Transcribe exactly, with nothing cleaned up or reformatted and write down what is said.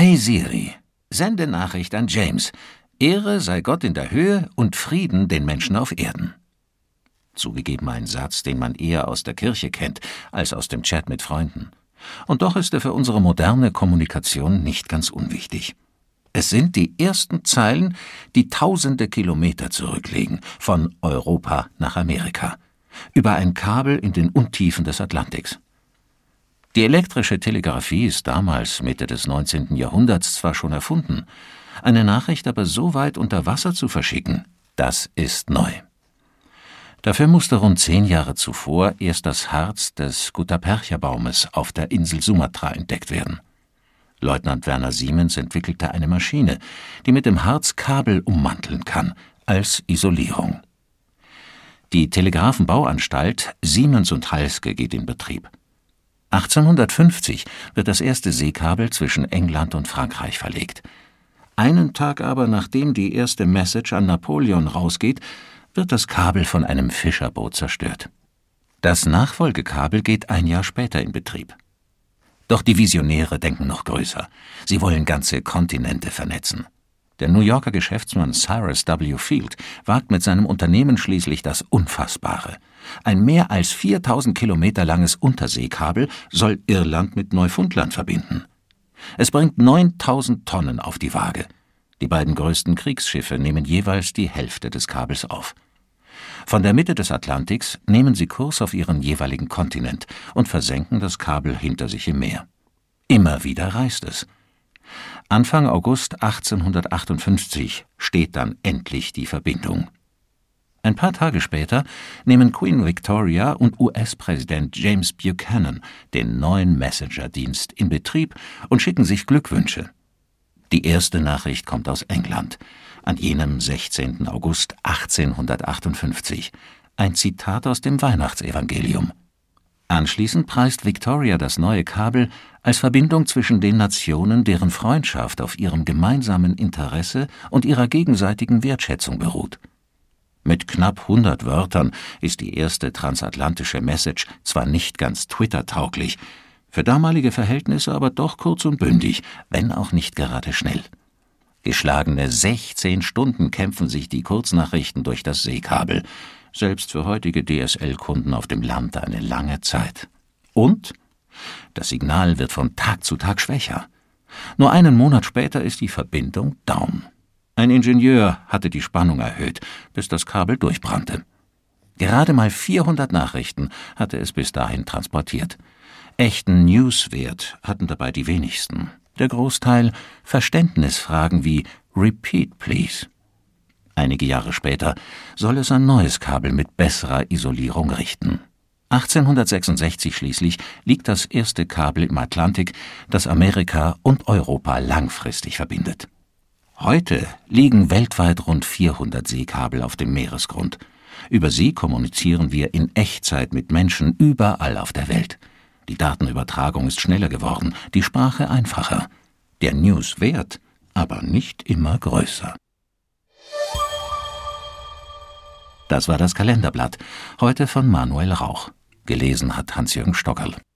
Hey Siri, sende Nachricht an James. Ehre sei Gott in der Höhe und Frieden den Menschen auf Erden. Zugegeben ein Satz, den man eher aus der Kirche kennt, als aus dem Chat mit Freunden. Und doch ist er für unsere moderne Kommunikation nicht ganz unwichtig. Es sind die ersten Zeilen, die tausende Kilometer zurücklegen, von Europa nach Amerika, über ein Kabel in den Untiefen des Atlantiks. Die elektrische Telegrafie ist damals, Mitte des neunzehnten Jahrhunderts, zwar schon erfunden, eine Nachricht aber so weit unter Wasser zu verschicken, das ist neu. Dafür musste rund zehn Jahre zuvor erst das Harz des Gutapercha-Baumes auf der Insel Sumatra entdeckt werden. Leutnant Werner Siemens entwickelte eine Maschine, die mit dem Harz Kabel ummanteln kann, als Isolierung. Die Telegrafenbauanstalt Siemens und Halske geht in Betrieb. achtzehnhundertfünfzig wird das erste Seekabel zwischen England und Frankreich verlegt. Einen Tag aber, nachdem die erste Message an Napoleon rausgeht, wird das Kabel von einem Fischerboot zerstört. Das Nachfolgekabel geht ein Jahr später in Betrieb. Doch die Visionäre denken noch größer. Sie wollen ganze Kontinente vernetzen. Der New Yorker Geschäftsmann Cyrus W. Field wagt mit seinem Unternehmen schließlich das Unfassbare. Ein mehr als viertausend Kilometer langes Unterseekabel soll Irland mit Neufundland verbinden. Es bringt neuntausend Tonnen auf die Waage. Die beiden größten Kriegsschiffe nehmen jeweils die Hälfte des Kabels auf. Von der Mitte des Atlantiks nehmen sie Kurs auf ihren jeweiligen Kontinent und versenken das Kabel hinter sich im Meer. Immer wieder reißt es. Anfang August achtzehnhundertachtundfünfzig steht dann endlich die Verbindung. Ein paar Tage später nehmen Queen Victoria und U S-Präsident James Buchanan den neuen Messenger-Dienst in Betrieb und schicken sich Glückwünsche. Die erste Nachricht kommt aus England, an jenem sechzehnten August achtzehnhundertachtundfünfzig, ein Zitat aus dem Weihnachtsevangelium. Anschließend preist Victoria das neue Kabel als Verbindung zwischen den Nationen, deren Freundschaft auf ihrem gemeinsamen Interesse und ihrer gegenseitigen Wertschätzung beruht. Mit knapp hundert Wörtern ist die erste transatlantische Message zwar nicht ganz Twitter-tauglich, für damalige Verhältnisse aber doch kurz und bündig, wenn auch nicht gerade schnell. Geschlagene sechzehn Stunden kämpfen sich die Kurznachrichten durch das Seekabel, selbst für heutige D S L-Kunden auf dem Land eine lange Zeit. Und das Signal wird von Tag zu Tag schwächer. Nur einen Monat später ist die Verbindung down. Ein Ingenieur hatte die Spannung erhöht, bis das Kabel durchbrannte. Gerade mal vierhundert Nachrichten hatte es bis dahin transportiert. Echten Newswert hatten dabei die wenigsten. Der Großteil Verständnisfragen wie »Repeat, please«. Einige Jahre später soll es ein neues Kabel mit besserer Isolierung richten. achtzehnhundertsechsundsechzig schließlich liegt das erste Kabel im Atlantik, das Amerika und Europa langfristig verbindet. Heute liegen weltweit rund vierhundert Seekabel auf dem Meeresgrund. Über sie kommunizieren wir in Echtzeit mit Menschen überall auf der Welt. Die Datenübertragung ist schneller geworden, die Sprache einfacher. Der Newswert aber nicht immer größer. Das war das Kalenderblatt, heute von Manuel Rauch. Gelesen hat Hans-Jürgen Stockerl.